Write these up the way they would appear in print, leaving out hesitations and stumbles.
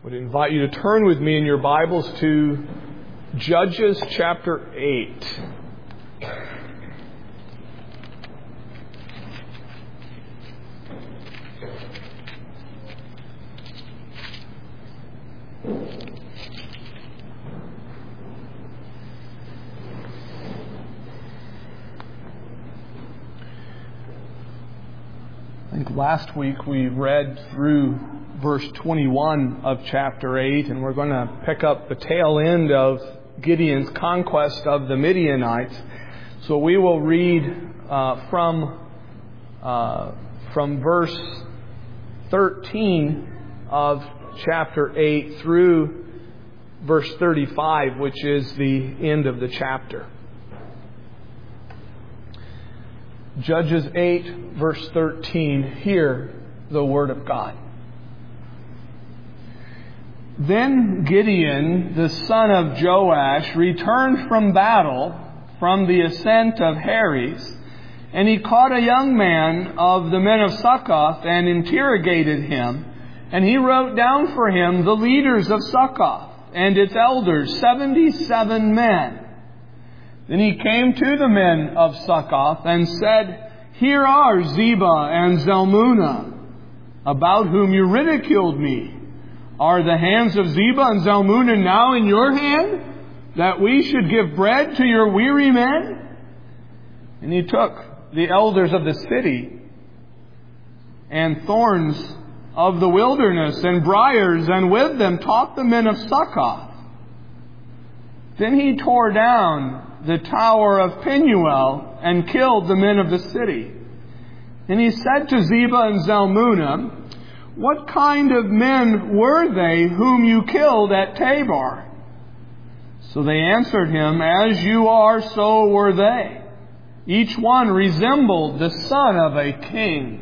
would invite you to turn with me in your Bibles to Judges chapter 8. I think last week we read through verse 21 of chapter 8, and we're going to pick up the tail end of Gideon's conquest of the Midianites. So we will read from verse 13 of chapter 8 through verse 35, which is the end of the chapter. Judges 8, verse 13, hear the word of God. Then Gideon, the son of Joash, returned from battle from the ascent of Heres, and he caught a young man of the men of Succoth and interrogated him, and he wrote down for him the leaders of Succoth and its elders, 77 men. Then he came to the men of Succoth and said, "Here are Zebah and Zalmunna, about whom you ridiculed me. Are the hands of Zebah and Zalmunna now in your hand, that we should give bread to your weary men?" And he took the elders of the city and thorns of the wilderness and briars, and with them taught the men of Succoth. Then he tore down the tower of Penuel and killed the men of the city. And he said to Zebah and Zalmunna, "What kind of men were they whom you killed at Tabor?" So they answered him, "As you are, so were they. Each one resembled the son of a king."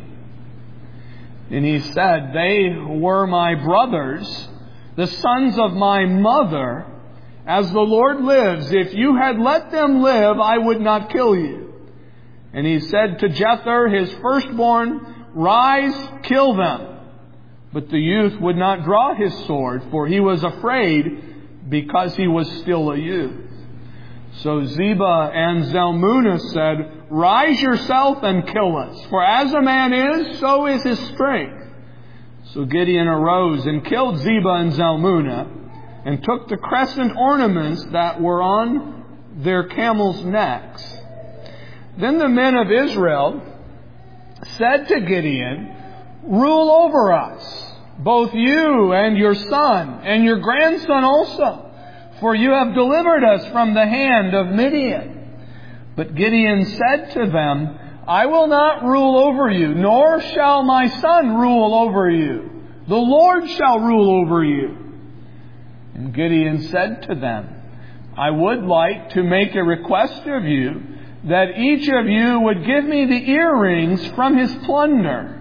And he said, "They were my brothers, the sons of my mother. As the Lord lives, if you had let them live, I would not kill you." And he said to Jether, his firstborn, "Rise, kill them." But the youth would not draw his sword, for he was afraid, because he was still a youth. So Zebah and Zalmunna said, "Rise yourself and kill us, for as a man is, so is his strength." So Gideon arose and killed Zebah and Zalmunna, and took the crescent ornaments that were on their camels' necks. Then the men of Israel said to Gideon, "Rule over us, both you and your son, and your grandson also, for you have delivered us from the hand of Midian." But Gideon said to them, "I will not rule over you, nor shall my son rule over you. The Lord shall rule over you." And Gideon said to them, "I would like to make a request of you, that each of you would give me the earrings from his plunder."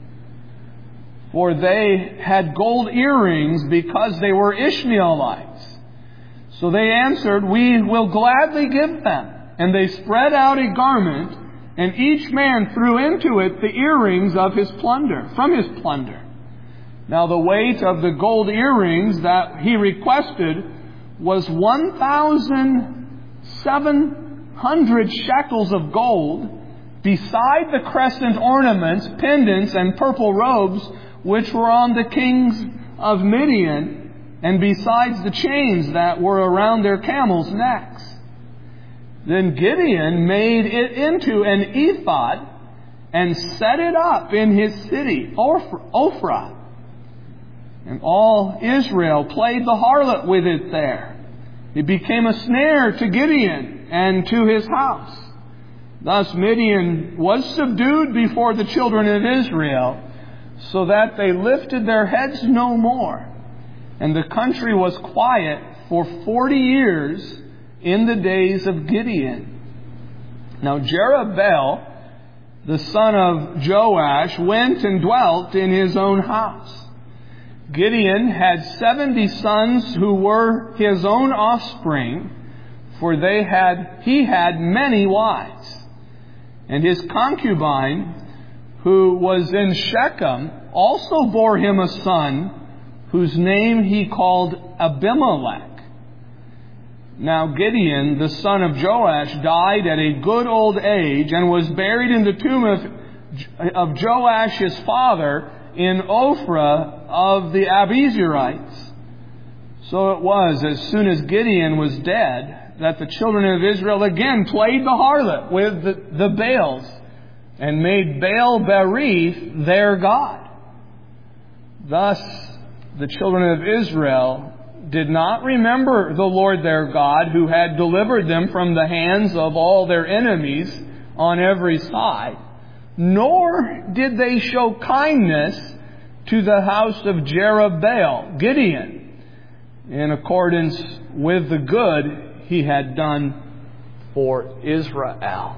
For they had gold earrings because they were Ishmaelites. So they answered, "We will gladly give them." And they spread out a garment, and each man threw into it the earrings of his plunder, from his plunder. Now the weight of the gold earrings that he requested was 1,700 shekels of gold, beside the crescent ornaments, pendants, and purple robes, which were on the kings of Midian, and besides the chains that were around their camels' necks. Then Gideon made it into an ephod, and set it up in his city, Ophrah. And all Israel played the harlot with it there. It became a snare to Gideon and to his house. Thus Midian was subdued before the children of Israel, so that they lifted their heads no more. And the country was quiet for 40 years in the days of Gideon. Now Jerubbaal, the son of Joash, went and dwelt in his own house. Gideon had 70 sons who were his own offspring, for he had many wives. And his concubine, who was in Shechem, also bore him a son, whose name he called Abimelech. Now Gideon, the son of Joash, died at a good old age and was buried in the tomb of Joash his father in Ophrah of the Abiezrites. So it was, as soon as Gideon was dead, that the children of Israel again played the harlot with the Baals and made Baal-berith their god. Thus, the children of Israel did not remember the Lord their God, who had delivered them from the hands of all their enemies on every side, nor did they show kindness to the house of Jerubbaal, Gideon, in accordance with the good he had done for Israel.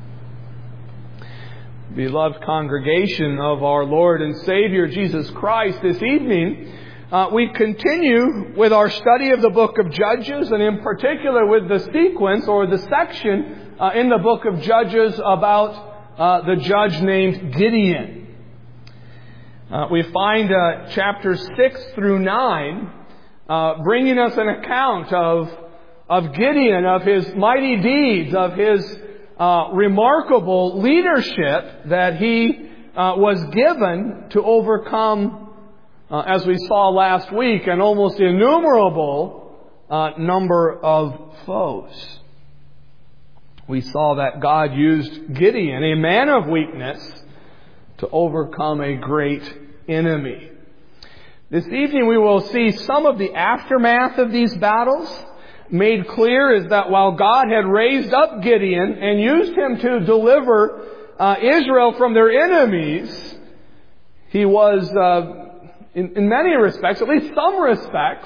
Beloved congregation of our Lord and Savior Jesus Christ, this evening we continue with our study of the book of Judges, and in particular with the sequence or the section in the book of Judges about the judge named Gideon. We find chapters 6 through 9 bringing us an account of Gideon, of his mighty deeds, of his remarkable leadership that he was given to overcome, as we saw last week, an almost innumerable number of foes. We saw that God used Gideon, a man of weakness, to overcome a great enemy. This evening we will see some of the aftermath of these battles. Made clear is that while God had raised up Gideon and used him to deliver Israel from their enemies, he was, in many respects, at least some respects,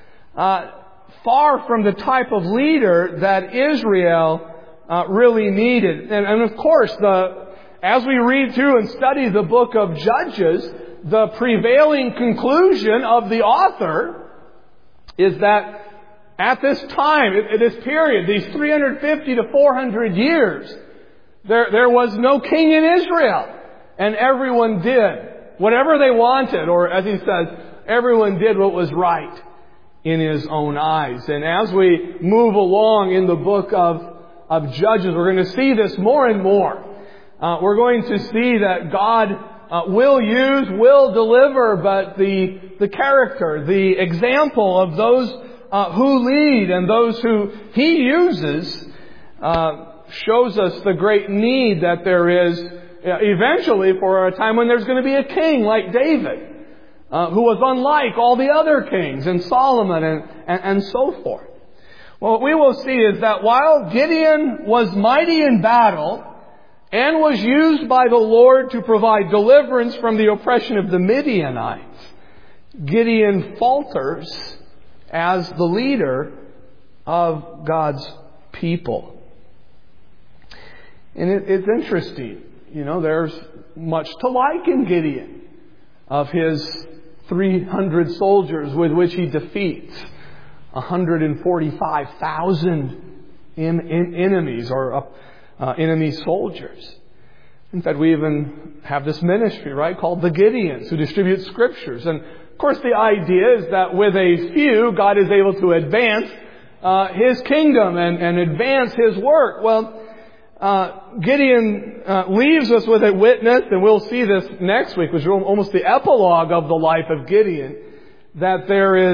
far from the type of leader that Israel really needed. And of course, as we read through and study the book of Judges, the prevailing conclusion of the author is that at this time, at this period, these 350 to 400 years, there was no king in Israel. And everyone did whatever they wanted, or as he says, everyone did what was right in his own eyes. And as we move along in the book of Judges, we're going to see this more and more. We're going to see that God will use, will deliver, but the character, the example of those who lead and those who He uses shows us the great need that there is eventually for a time when there's going to be a king like David, who was unlike all the other kings, and Solomon and so forth. Well, what we will see is that while Gideon was mighty in battle and was used by the Lord to provide deliverance from the oppression of the Midianites, Gideon falters as the leader of God's people. And it's interesting. You know, there's much to like in Gideon, of his 300 soldiers with which he defeats 145,000 enemies or enemy soldiers. In fact, we even have this ministry, right, called the Gideons, who distribute scriptures. And of course, the idea is that with a few, God is able to advance His kingdom and advance His work. Well, Gideon leaves us with a witness, and we'll see this next week, which is almost the epilogue of the life of Gideon, that there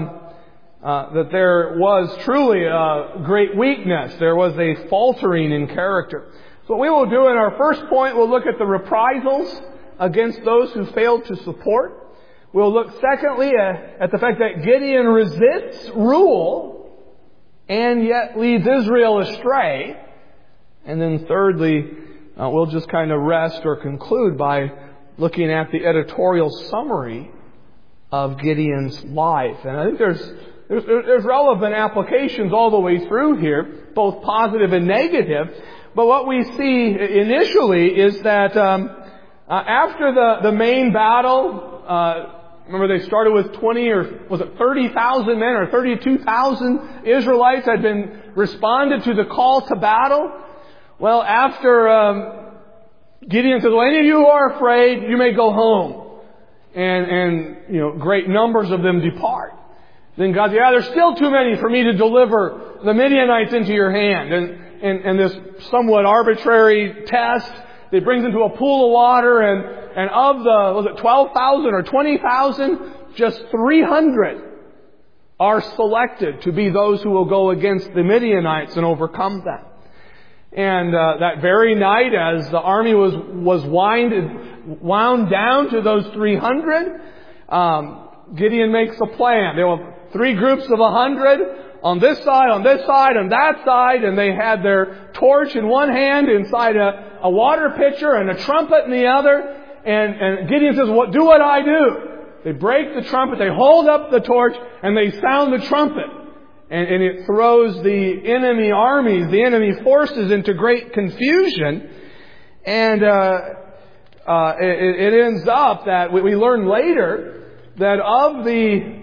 was truly a great weakness. There was a faltering in character. So what we will do in our first point, we'll look at the reprisals against those who failed to support. We'll look secondly at the fact that Gideon resists rule and yet leads Israel astray. And then thirdly, we'll just kind of rest or conclude by looking at the editorial summary of Gideon's life. And I think there's relevant applications all the way through here, both positive and negative. But what we see initially is that after the main battle, remember they started with 20 or was it 30,000 men or 32,000 Israelites had been responded to the call to battle. Well, after Gideon says, well, any of you who are afraid, you may go home. and great numbers of them depart. Then God says, there's still too many for me to deliver the Midianites into your hand. And this somewhat arbitrary test, it brings them to a pool of water, and of the, 12,000 or 20,000, just 300 are selected to be those who will go against the Midianites and overcome them. And that very night, as the army was wound down to those 300, Gideon makes a plan. There were 3 groups of 100 on this side, on that side, and they had their torch in one hand inside a water pitcher and a trumpet in the other. And Gideon says, do what I do. They break the trumpet, they hold up the torch, and they sound the trumpet. And it throws the enemy armies, the enemy forces into great confusion. And it ends up that we learn later that of the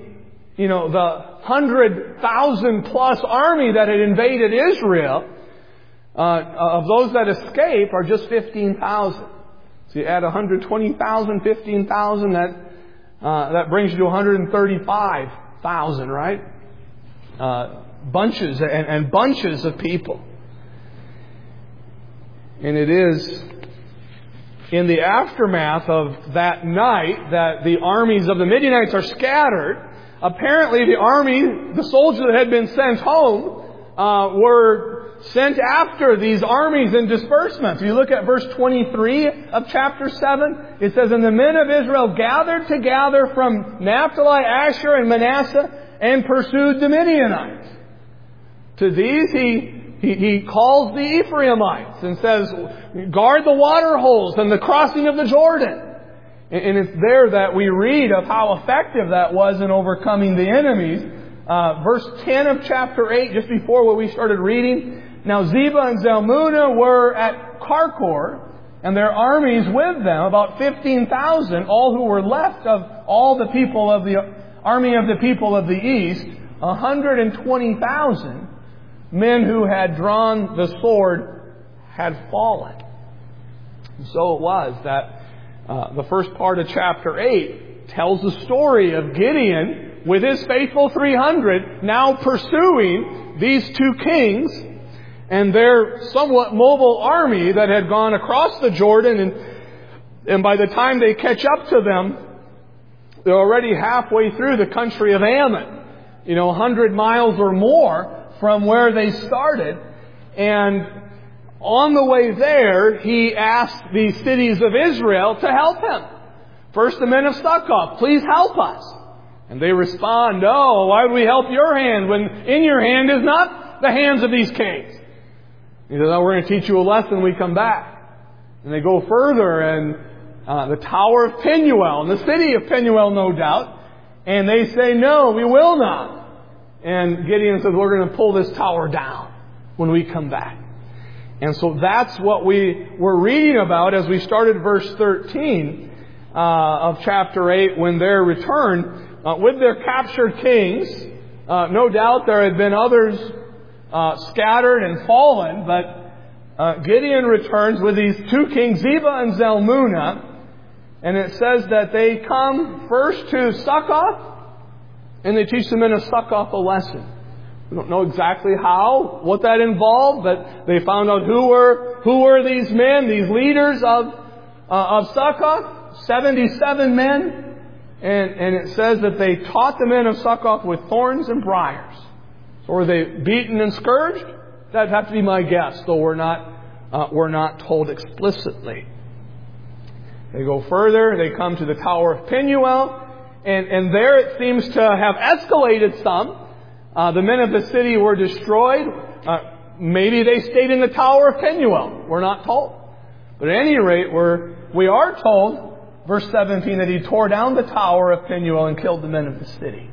100,000 plus army that had invaded Israel, of those that escape are just 15,000. So you add 120,000, 15,000, that brings you to 135,000, right? Bunches and bunches of people. And it is in the aftermath of that night that the armies of the Midianites are scattered. Apparently the soldiers that had been sent home, were sent after these armies in disbursement. If you look at verse 23 of chapter 7, it says, And the men of Israel gathered together from Naphtali, Asher, and Manasseh, and pursued the Midianites. To these he calls the Ephraimites and says, guard the water holes and the crossing of the Jordan. And it's there that we read of how effective that was in overcoming the enemies. Verse 10 of chapter 8, just before what we started reading. Now Zebah and Zalmunna were at Karkor, and their armies with them, about 15,000, all who were left of all the people of the army of the people of the east, 120,000 men who had drawn the sword had fallen. So it was that the first part of chapter 8 tells the story of Gideon with his faithful 300 now pursuing these 2 kings and their somewhat mobile army that had gone across the Jordan. And by the time they catch up to them, they're already halfway through the country of Ammon, 100 miles or more from where they started. And on the way there, he asked the cities of Israel to help him. First, the men of Succoth, please help us. And they respond, no, why would we help your hand when in your hand is not the hands of these kings? He says, we're going to teach you a lesson when we come back. And they go further, and the Tower of Penuel, and the city of Penuel, no doubt. And they say, no, we will not. And Gideon says, we're going to pull this tower down when we come back. And so that's what we were reading about as we started verse 13 of chapter 8, when their return with their captured kings. No doubt there had been others scattered and fallen, but Gideon returns with these 2 kings, Zebah and Zalmunna, and it says that they come first to Succoth, and they teach the men of Succoth a lesson. We don't know exactly what that involved, but they found out who were these men, these leaders of Succoth, 77 men, and it says that they taught the men of Succoth with thorns and briars. So were they beaten and scourged? That'd have to be my guess, though we're not told explicitly. They go further. They come to the Tower of Penuel, and there it seems to have escalated some. The men of the city were destroyed. Maybe they stayed in the Tower of Penuel. We're not told. But at any rate, we are told, verse 17, that he tore down the Tower of Penuel and killed the men of the city.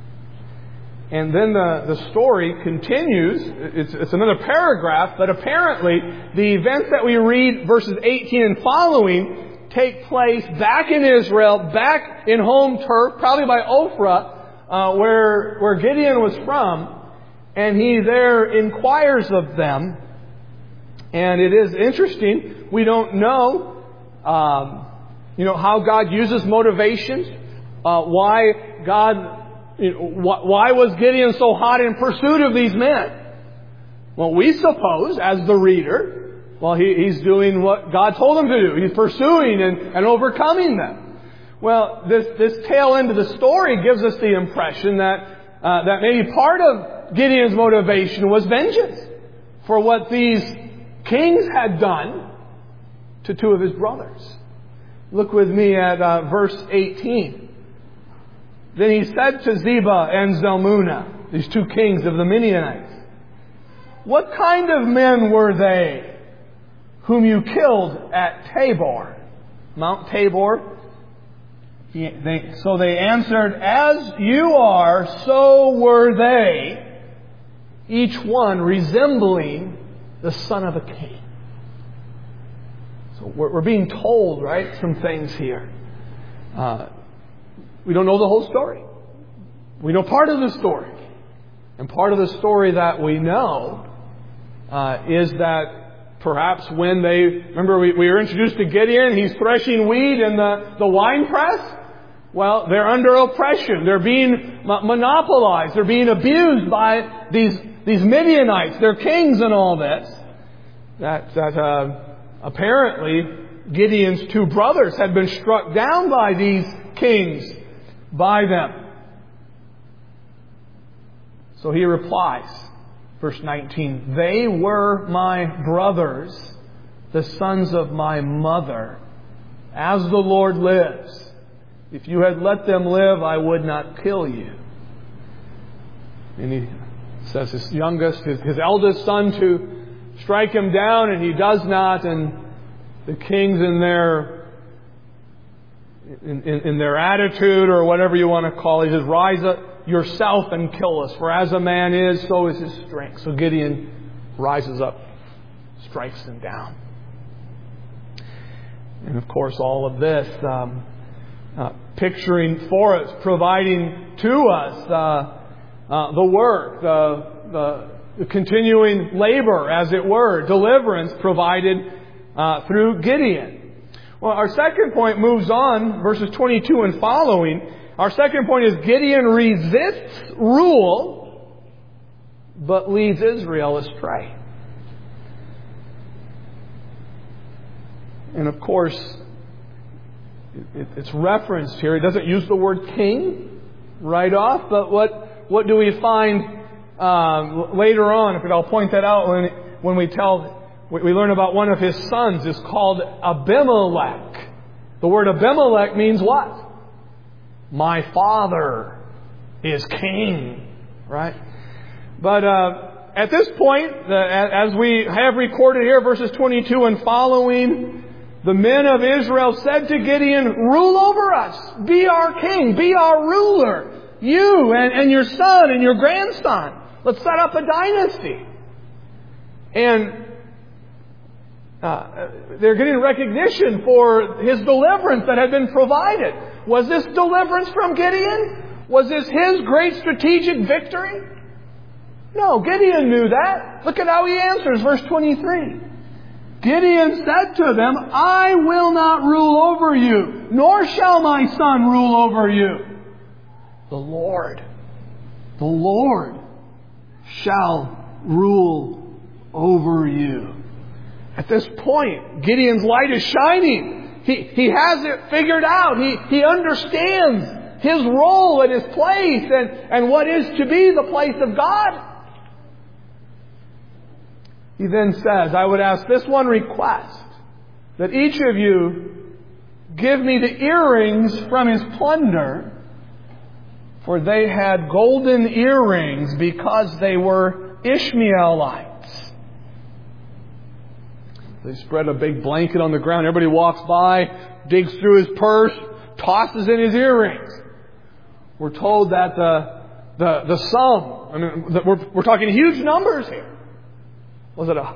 And then the story continues. It's another paragraph, but apparently the events that we read, verses 18 and following, take place back in Israel, back in home turf, probably by Ophrah, where Gideon was from. And he there inquires of them. And it is interesting. We don't know You know, how God uses motivations? Why was Gideon so hot in pursuit of these men? Well, we suppose, as the reader, he's doing what God told him to do. He's pursuing and overcoming them. Well, this tail end of the story gives us the impression that maybe part of Gideon's motivation was vengeance for what these kings had done to two of his brothers. Look with me at verse 18. Then he said to Zebah and Zalmunna, these two kings of the Midianites, "What kind of men were they whom you killed at Tabor?" Mount Tabor. So they answered, "As you are, so were they, each one resembling the son of a king." So we're being told, right, some things here. We don't know the whole story. We know part of the story. And part of the story that we know is that perhaps when remember we were introduced to Gideon, he's threshing wheat in the wine press. Well, they're under oppression. They're being monopolized. They're being abused by these Midianites. They're kings and all this. That apparently Gideon's two brothers had been struck down by these kings, by them. So he replies, verse 19, "They were my brothers, the sons of my mother. As the Lord lives, if you had let them live, I would not kill you." And he says his eldest son to strike him down, and he does not. And the kings in their attitude, or whatever you want to call it, he says, "Rise up yourself and kill us, for as a man is, so is his strength." So Gideon rises up, strikes them down. And of course all of this picturing for us, providing to us the work, the continuing labor, as it were, deliverance provided through Gideon. Well, our second point moves on, verses 22 and following. Our second point is Gideon resists rule, but leads Israel astray. And of course, it's referenced here. It doesn't use the word king right off, but what do we find later on? I'll point that out when we learn about one of his sons is called Abimelech. The word Abimelech means what? My father is king, right? But at this point, as we have recorded here, verses 22 and following, the men of Israel said to Gideon, "Rule over us, be our king, be our ruler, you and your son and your grandson. Let's set up a dynasty." And they're getting recognition for his deliverance that had been provided. Was this deliverance from Gideon? Was this his great strategic victory? No, Gideon knew that. Look at how he answers, verse 23. Gideon said to them, "I will not rule over you, nor shall my son rule over you. The Lord shall rule over you." At this point, Gideon's light is shining. He has it figured out. He understands his role and his place and what is to be the place of God. He then says, "I would ask this one request, that each of you give me the earrings from his plunder, for they had golden earrings because they were Ishmaelites." They spread a big blanket on the ground. Everybody walks by, digs through his purse, tosses in his earrings. We're told that the sum, we're talking huge numbers here. Was it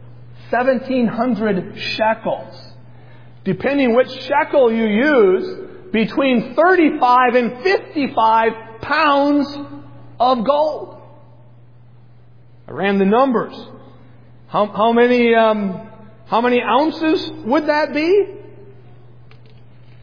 1,700 shekels? Depending which shekel you use, between 35 and 55 pounds of gold. I ran the numbers. How many ounces would that be?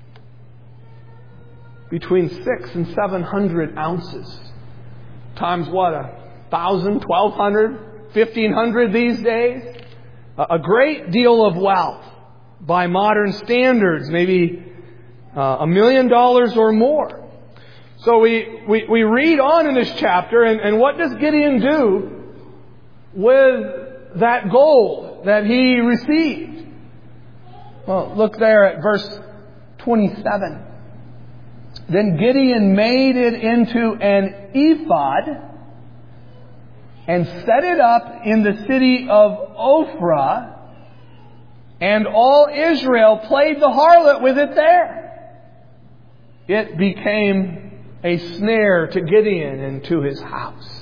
between 600 and 700 ounces. Times what? 1,000, 1,200, 1,500 these days? A great deal of wealth by modern standards, maybe $1 million or more. So we read on in this chapter, and what does Gideon do with that gold that he received? Well, look there at verse 27. Then Gideon made it into an ephod and set it up in the city of Ophrah, and all Israel played the harlot with it there. It became a snare to Gideon and to his house.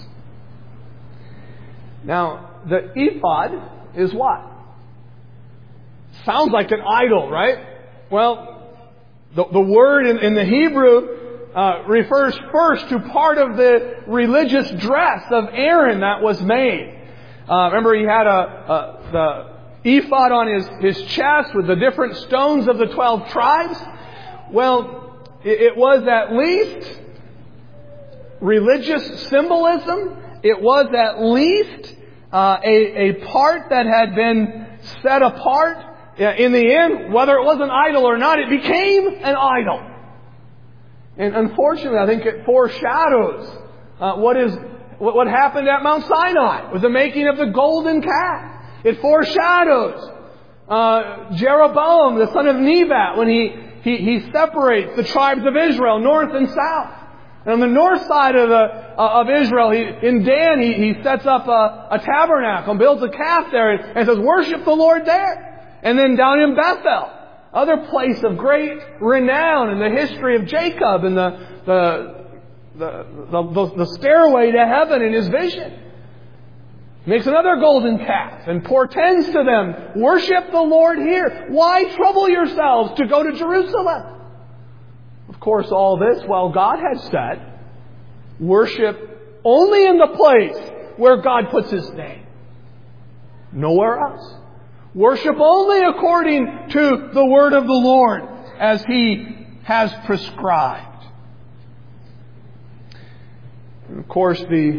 Now, the ephod is what? Sounds like an idol, right? Well, the word in the Hebrew refers first to part of the religious dress of Aaron that was made. Remember, he had the ephod on his chest with the different stones of the 12 tribes. Well, it was at least religious symbolism. It was at least a part that had been set apart. In the end, whether it was an idol or not, it became an idol. And unfortunately, I think it foreshadows what happened at Mount Sinai with the making of the golden calf. It foreshadows Jeroboam, the son of Nebat, when he separates the tribes of Israel, north and south. And on the north side of Israel, in Dan, he sets up a tabernacle and builds a calf there and says, "Worship the Lord there." And then down in Bethel, other place of great renown in the history of Jacob and the stairway to heaven in his vision, makes another golden calf and portends to them, "Worship the Lord here. Why trouble yourselves to go to Jerusalem?" Of course, all this while God had said, worship only in the place where God puts His name. Nowhere else. Worship only according to the word of the Lord as He has prescribed. And of course, the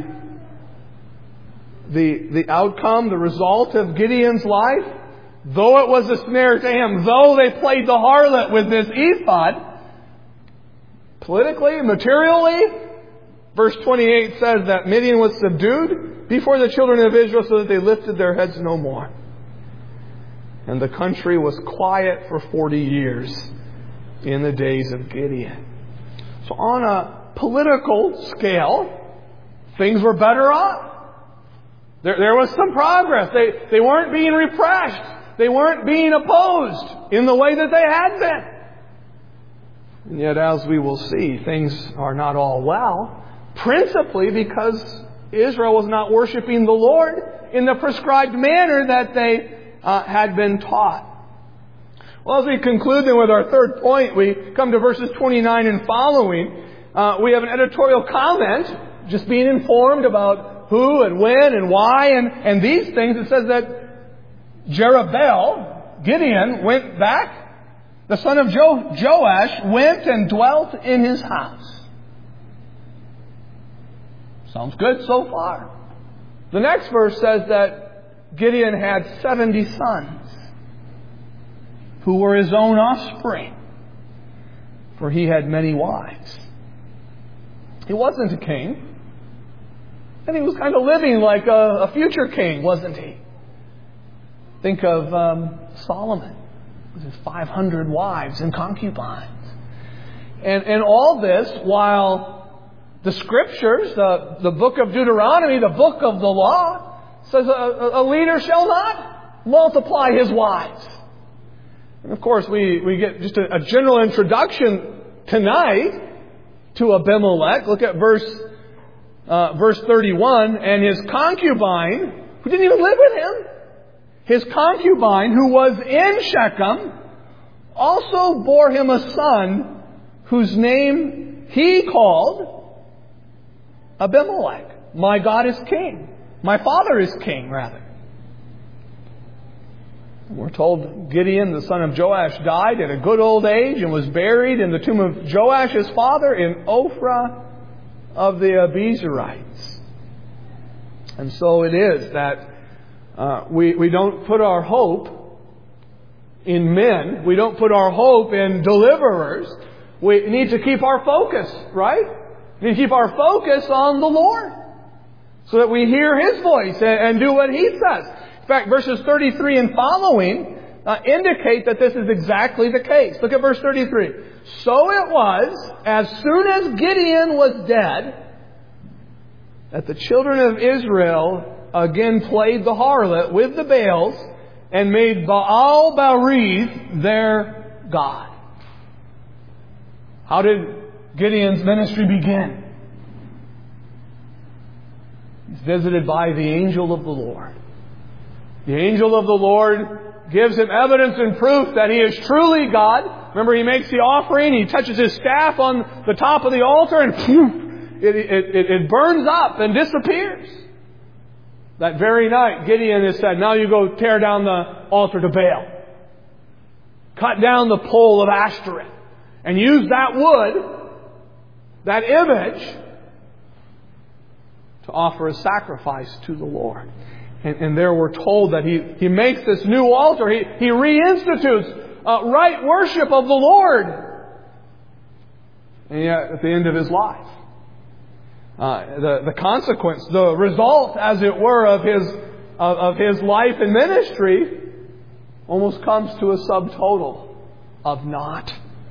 outcome, the result of Gideon's life, though it was a snare to him, though they played the harlot with this ephod, politically, materially, verse 28 says that Midian was subdued before the children of Israel so that they lifted their heads no more. And the country was quiet for 40 years in the days of Gideon. So on a political scale, things were better off. There was some progress. They weren't being repressed. They weren't being opposed in the way that they had been. And yet, as we will see, things are not all well, principally because Israel was not worshiping the Lord in the prescribed manner that they had been taught. Well, as we conclude then with our third point, we come to verses 29 and following. We have an editorial comment, just being informed about who and when and why and these things. It says that Jerubbaal, Gideon, went back. The son of Joash went and dwelt in his house. Sounds good so far. The next verse says that Gideon had 70 sons who were his own offspring, for he had many wives. He wasn't a king, and he was kind of living like a future king, wasn't he? Think of Solomon with his 500 wives and concubines. And all this while the Scriptures, the book of Deuteronomy, the book of the law, says a leader shall not multiply his wives. And of course, we get just a general introduction tonight to Abimelech. Look at verse 31. And his concubine, who didn't even live with him, his concubine, who was in Shechem, also bore him a son whose name he called Abimelech. My God is king. My father is king, rather. We're told Gideon, the son of Joash, died at a good old age and was buried in the tomb of Joash, his father, in Ophrah of the Abiezrites. And so it is that we don't put our hope in men. We don't put our hope in deliverers. We need to keep our focus, right? We need to keep our focus on the Lord so that we hear His voice and do what He says. In fact, verses 33 and following indicate that this is exactly the case. Look at verse 33. So it was, as soon as Gideon was dead, that the children of Israel again played the harlot with the Baals and made Baal-berith their god. How did Gideon's ministry begin? He's visited by the angel of the Lord. The angel of the Lord gives him evidence and proof that he is truly God. Remember, he makes the offering, he touches his staff on the top of the altar, and it burns up and disappears. That very night, Gideon has said, now you go tear down the altar to Baal. Cut down the pole of Ashtoreth. And use that wood, that image, to offer a sacrifice to the Lord. And there we're told that he makes this new altar. He reinstitutes right worship of the Lord. And yet, at the end of his life, the consequence, the result, as it were, of his life and ministry almost comes to a subtotal of naught.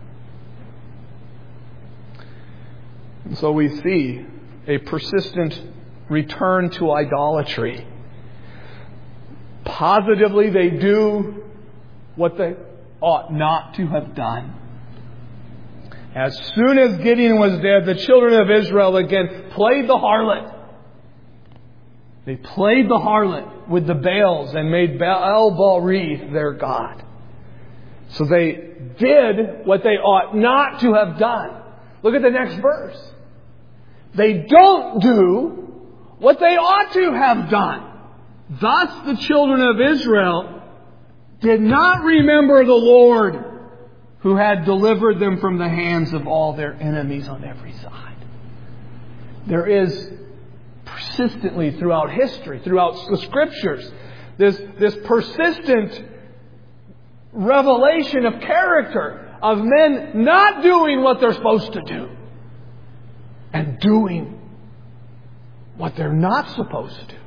And so we see a persistent return to idolatry. Positively, they do what they ought not to have done. As soon as Gideon was dead, the children of Israel again played the harlot. They played the harlot with the Baals and made Baal-berith their god. So they did what they ought not to have done. Look at the next verse. They don't do what they ought to have done. Thus the children of Israel did not remember the Lord who had delivered them from the hands of all their enemies on every side. There is persistently throughout history, throughout the Scriptures, this persistent revelation of character of men not doing what they're supposed to do and doing what they're not supposed to do.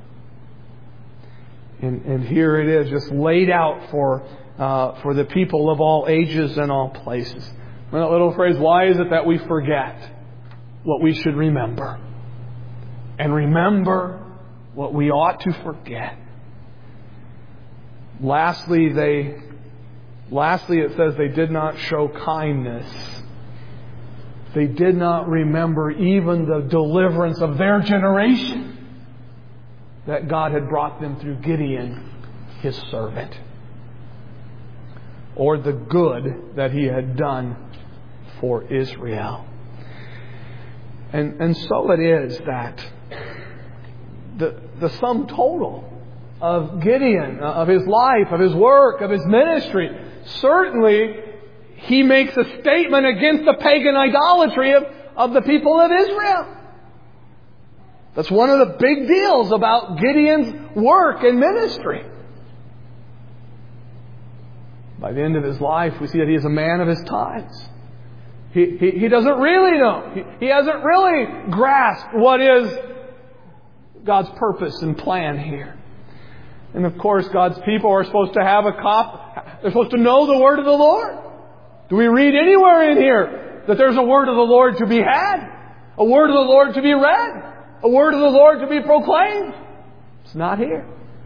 And here it is, just laid out for the people of all ages and all places. That little phrase, why is it that we forget what we should remember? And remember what we ought to forget. Lastly, it says they did not show kindness. They did not remember even the deliverance of their generation that God had brought them through Gideon, His servant, or the good that He had done for Israel. And so it is that the sum total of Gideon, of his life, of his work, of his ministry, certainly he makes a statement against the pagan idolatry of the people of Israel. That's one of the big deals about Gideon's work and ministry. By the end of his life, we see that he is a man of his times. He doesn't really know. He hasn't really grasped what is God's purpose and plan here. And of course, God's people are supposed to have they're supposed to know the word of the Lord. Do we read anywhere in here that there's a word of the Lord to be had? A word of the Lord to be read? A word of the Lord to be proclaimed? It's not here.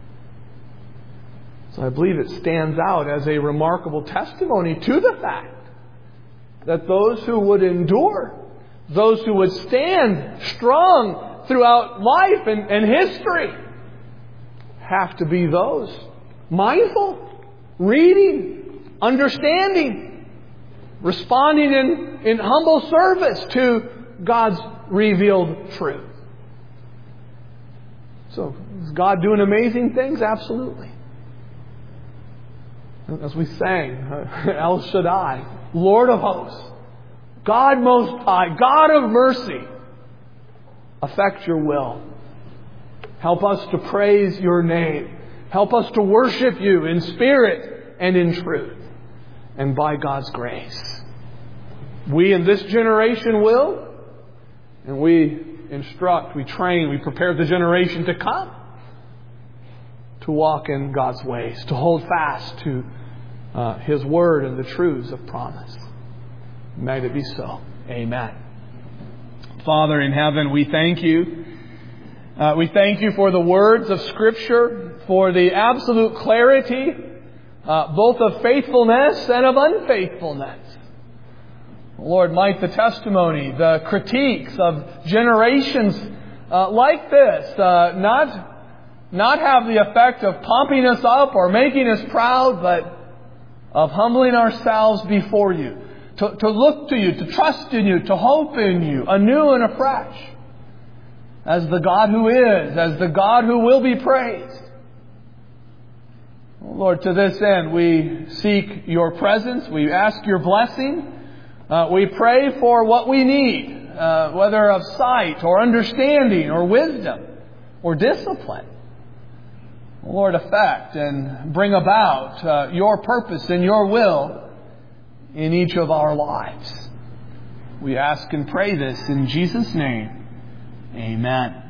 So I believe it stands out as a remarkable testimony to the fact that those who would endure, those who would stand strong throughout life and history, have to be those mindful, reading, understanding, responding in humble service to God's revealed truth. So, is God doing amazing things? Absolutely. As we sang, El Shaddai, Lord of hosts, God Most High, God of mercy, affect your will. Help us to praise your name. Help us to worship you in spirit and in truth. And by God's grace, we in this generation will, and we instruct, we train, we prepare the generation to come to walk in God's ways, to hold fast to His Word and the truths of promise. May it be so. Amen. Father in heaven, we thank you. We thank you for the words of Scripture, for the absolute clarity, both of faithfulness and of unfaithfulness. Lord, might the testimony, the critiques of generations like this not have the effect of pumping us up or making us proud, but of humbling ourselves before you, to look to you, to trust in you, to hope in you, anew and afresh, as the God who is, as the God who will be praised. Lord, to this end, we seek your presence. We ask your blessing. We pray for what we need, whether of sight or understanding or wisdom or discipline. Lord, affect and bring about your purpose and your will in each of our lives. We ask and pray this in Jesus' name. Amen.